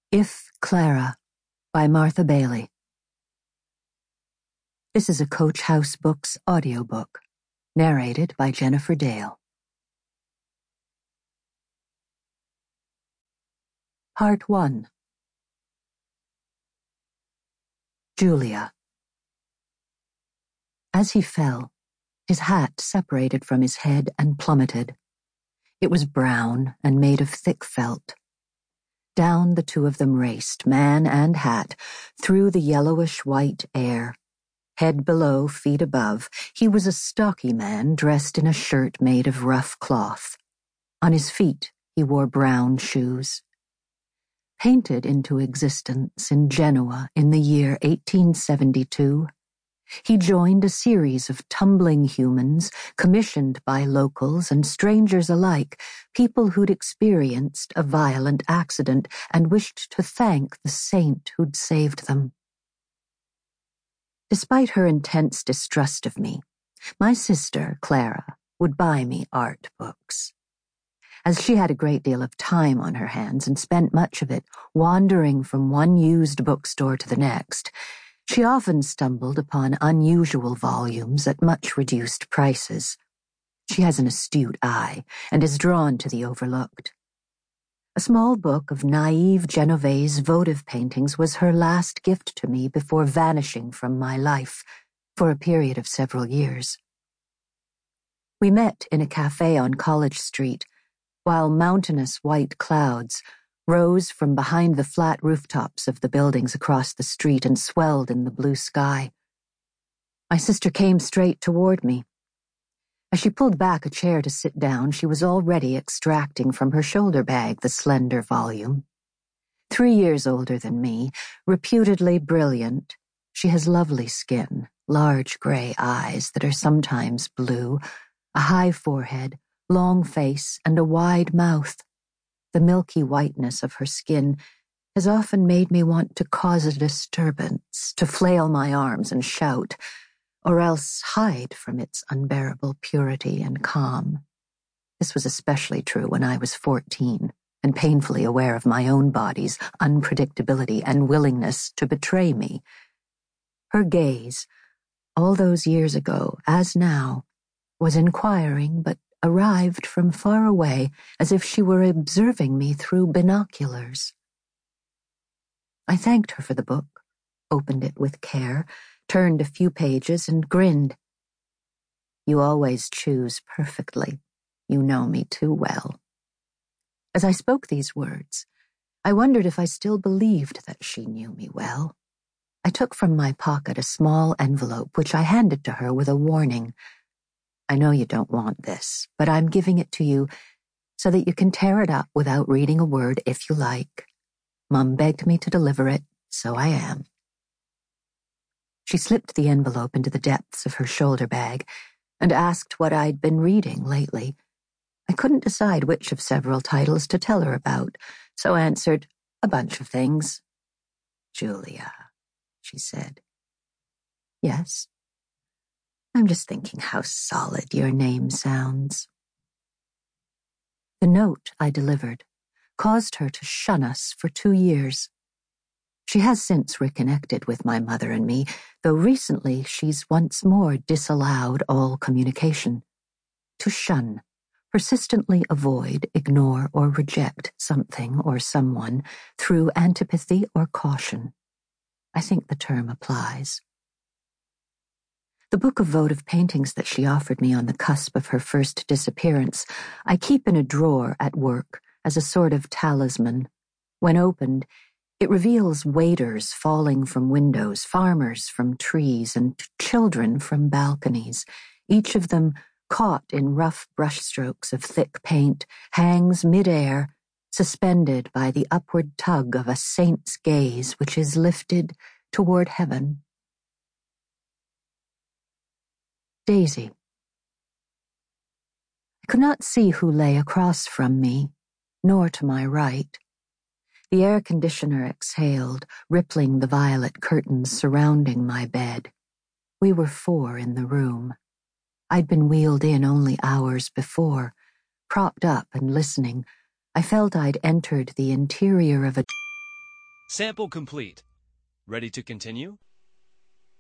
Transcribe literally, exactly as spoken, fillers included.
If Clara by Martha Bailey. This is a Coach House Books audiobook, narrated by Jennifer Dale. Part one. Julia. As he fell, his hat separated from his head and plummeted. It was brown and made of thick felt. Down the two of them raced, man and hat, through the yellowish-white air. Head below, feet above, he was a stocky man dressed in a shirt made of rough cloth. On his feet, he wore brown shoes. Painted into existence in Genoa in the year eighteen seventy-two, he joined a series of tumbling humans commissioned by locals and strangers alike, people who'd experienced a violent accident and wished to thank the saint who'd saved them. Despite her intense distrust of me, my sister, Clara, would buy me art books. As she had a great deal of time on her hands and spent much of it wandering from one used bookstore to the next, she often stumbled upon unusual volumes at much reduced prices. She has an astute eye and is drawn to the overlooked. A small book of naive Genovese votive paintings was her last gift to me before vanishing from my life for a period of several years. We met in a cafe on College Street, while mountainous white clouds rose from behind the flat rooftops of the buildings across the street and swelled in the blue sky. My sister came straight toward me. As she pulled back a chair to sit down, she was already extracting from her shoulder bag the slender volume. Three years older than me, reputedly brilliant, she has lovely skin, large gray eyes that are sometimes blue, a high forehead, long face, and a wide mouth. The milky whiteness of her skin has often made me want to cause a disturbance, to flail my arms and shout, or else hide from its unbearable purity and calm. This was especially true when I was fourteen, and painfully aware of my own body's unpredictability and willingness to betray me. Her gaze, all those years ago, as now, was inquiring but arrived from far away, as if she were observing me through binoculars. I thanked her for the book, opened it with care, turned a few pages, and grinned. "You always choose perfectly. You know me too well." As I spoke these words, I wondered if I still believed that she knew me well. I took from my pocket a small envelope, which I handed to her with a warning. "I know you don't want this, but I'm giving it to you so that you can tear it up without reading a word if you like. Mom begged me to deliver it, so I am." She slipped the envelope into the depths of her shoulder bag and asked what I'd been reading lately. I couldn't decide which of several titles to tell her about, so answered, "A bunch of things." "Julia," she said. "Yes? I'm just thinking how solid your name sounds." The note I delivered caused her to shun us for two years. She has since reconnected with my mother and me, though recently she's once more disallowed all communication. To shun, persistently avoid, ignore, or reject something or someone through antipathy or caution. I think the term applies. The book of votive paintings that she offered me on the cusp of her first disappearance, I keep in a drawer at work as a sort of talisman. When opened, it reveals waiters falling from windows, farmers from trees, and children from balconies. Each of them, caught in rough brushstrokes of thick paint, hangs mid-air, suspended by the upward tug of a saint's gaze which is lifted toward heaven. Daisy. I could not see who lay across from me, nor to my right. The air conditioner exhaled, rippling the violet curtains surrounding my bed. We were four in the room. I'd been wheeled in only hours before. Propped up and listening, I felt I'd entered the interior of a Sample complete. Ready to continue?